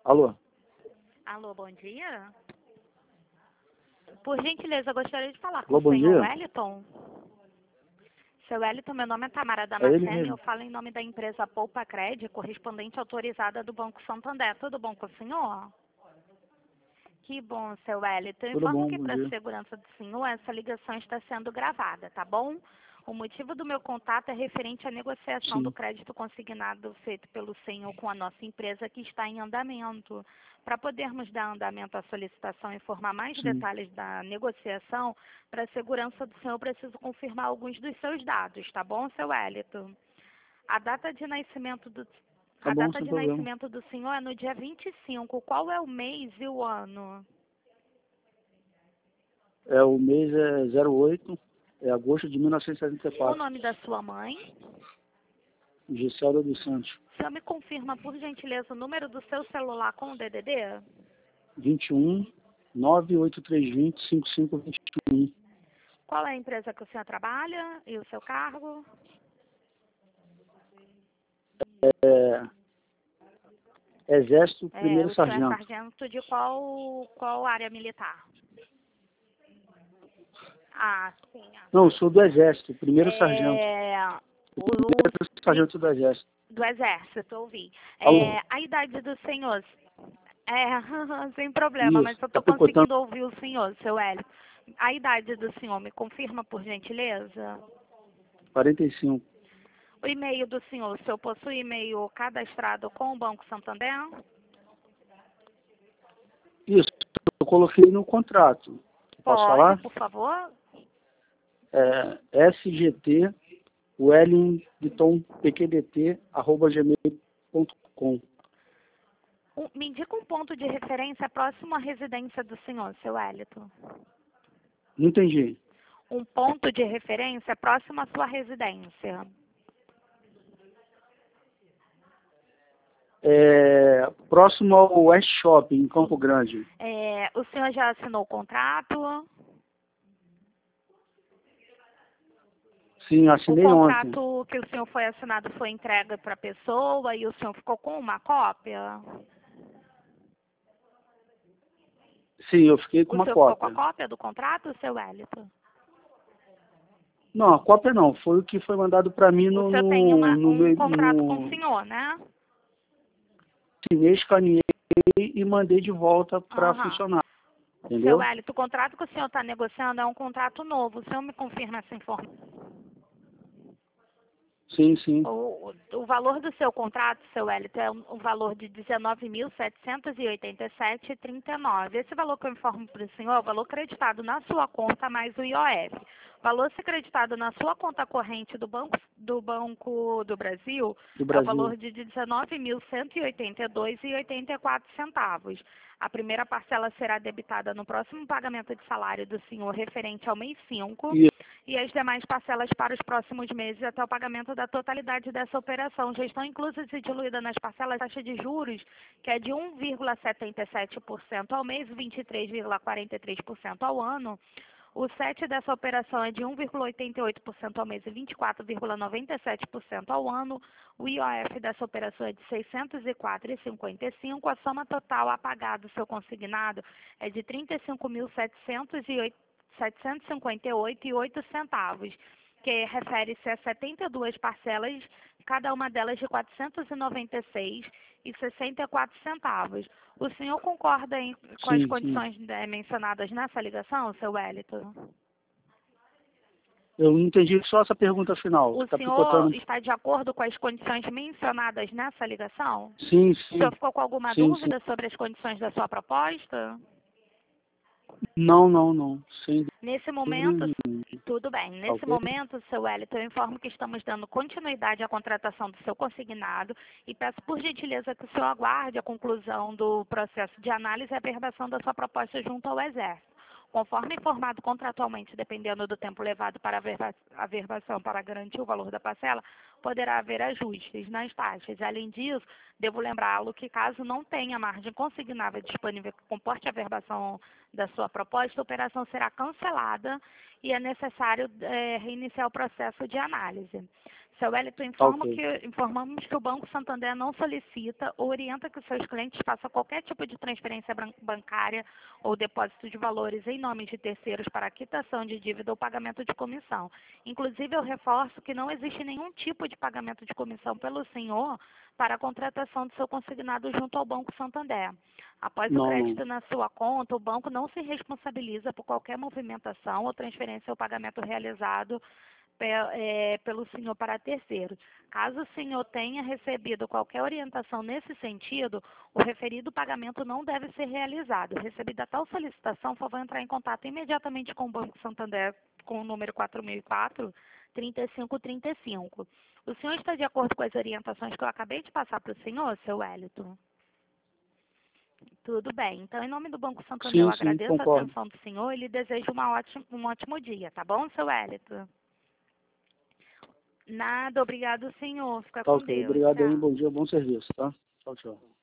Alô? Alô, bom dia. Por gentileza, eu gostaria de falar com Alô, o bom senhor dia. Wellington. Seu Wellington, meu nome é Tamara É ele Damasceno e eu mesmo. falo em nome da empresa Poupa Cred, correspondente autorizada do Banco Santander. Tudo bom com o senhor? Que bom, seu Wellington. Eu Tudo informo bom, que bom para a dia. segurança do senhor, essa ligação está sendo gravada, tá bom? O motivo do meu contato é referente à negociação do Sim, crédito consignado feito pelo senhor com a nossa empresa que está em andamento. Para podermos dar andamento à solicitação e informar mais sim. detalhes da negociação, para a segurança do senhor, eu preciso confirmar alguns dos seus dados, tá bom, seu Wellington? A data de nascimento do Tá a bom, data sem de problema. nascimento do senhor é no dia 25. Qual é o mês e o ano? O mês é 08, é agosto de O 1974. nome da sua mãe? Giselda dos Santos. O senhor me confirma, por gentileza, o número do seu celular com o DDD? 21 98320 5521. Qual é a empresa que o senhor trabalha e o seu cargo? É, Exército, primeiro O senhor é sargento. sargento de qual área militar? Ah, sim. Não, eu sou do Exército, primeiro sargento. É, o Primeiro sargento do Exército. do Exército, ouvi. Alô? A idade do senhor? É, sem problema, mas Isso, eu tá estou picotando. conseguindo ouvir o senhor, seu Hélio. A idade do senhor, me confirma, por gentileza? 45. O e-mail do senhor, o senhor possui e-mail cadastrado com o Banco Santander? Isso, eu coloquei no contrato. Posso Pode, falar? por favor? SGT wellingtonpqdt@gmail.com. Me indica um ponto de referência próximo à residência do senhor, seu Wellington. Não entendi. Um ponto de referência próximo à sua residência. Próximo ao West Shopping, em Campo Grande. O senhor já assinou o contrato? Sim, O assinei ontem. contrato que o senhor foi assinado foi entregue para a pessoa e o senhor ficou com uma cópia? Sim, eu fiquei com O uma senhor ficou com a cópia. cópia do contrato, seu Wellington? Não, a cópia não. Foi o que foi mandado para mim O no, senhor tem no, no, um meu- contrato com o no... senhor, né? Assinei, escaneei e mandei de volta para Aham. funcionar. Seu Entendeu? Wellington, o contrato que o senhor está negociando é um contrato novo. O senhor me confirma essa informação? Sim, sim. O valor do seu contrato, seu Wellington, é um valor de R$ 19.787,39. Esse valor que eu informo para o senhor é o valor creditado na sua conta mais o IOF. O valor ser creditado na sua conta corrente do Banco do Brasil Do é o Brasil. valor de R$ 19.182,84. A primeira parcela será debitada no próximo pagamento de salário do senhor referente ao mês 5 E e as demais parcelas para os próximos meses até o pagamento da totalidade dessa operação. Já estão inclusas e diluídas nas parcelas taxa de juros, que é de 1,77% ao mês, 23,43% ao ano. O 7 dessa operação é de 1,88% ao mês e 24,97% ao ano. O IOF dessa operação é de R$ 604,55. A soma total a pagar do seu consignado é de R$ 35.758,08, que refere-se a 72 parcelas, cada uma delas de R$ 496,64. O senhor concorda com as sim, sim. condições mencionadas nessa ligação, seu Wellington? Eu não entendi só essa pergunta final. O Está senhor picotando. está de acordo com as condições mencionadas nessa ligação? Sim, O senhor sim. ficou com alguma Sim, sim. dúvida sobre as condições da sua proposta? Não, não, não. Sem Nesse dúvida momento, nenhuma. tudo bem. Tá Nesse ok? momento, seu Wellington, eu informo que estamos dando continuidade à contratação do seu consignado e peço por gentileza que o senhor aguarde a conclusão do processo de análise e averbação da sua proposta junto ao Exército. Conforme informado contratualmente, dependendo do tempo levado para a averbação para garantir o valor da parcela, poderá haver ajustes nas taxas. Além disso, devo lembrá-lo que caso não tenha margem consignável disponível que comporte a averbação da sua proposta, a operação será cancelada e é necessário reiniciar o processo de análise. Seu Wellington, informamos que o Banco Santander não solicita ou orienta que os seus clientes façam qualquer tipo de transferência bancária ou depósito de valores em nome de terceiros para quitação de dívida ou pagamento de comissão. Inclusive, eu reforço que não existe nenhum tipo de pagamento de comissão pelo senhor para a contratação do seu consignado junto ao Banco Santander. Após o crédito na sua conta, o banco não se responsabiliza por qualquer movimentação ou transferência ou pagamento realizado pelo senhor para terceiro. Caso o senhor tenha recebido qualquer orientação nesse sentido, o referido pagamento não deve ser realizado. Recebida tal solicitação, por favor entrar em contato imediatamente com o Banco Santander com o número 4004-3535. O senhor está de acordo com as orientações que eu acabei de passar para o senhor, seu Wellington? Tudo bem. Então, em nome do Banco Santander, eu agradeço a atenção do senhor e lhe desejo um ótimo dia, tá bom, seu Wellington? Nada, obrigado, senhor. Fica com Deus. Obrigado aí, Tchau. bom dia, bom serviço, tá? Tchau, tchau.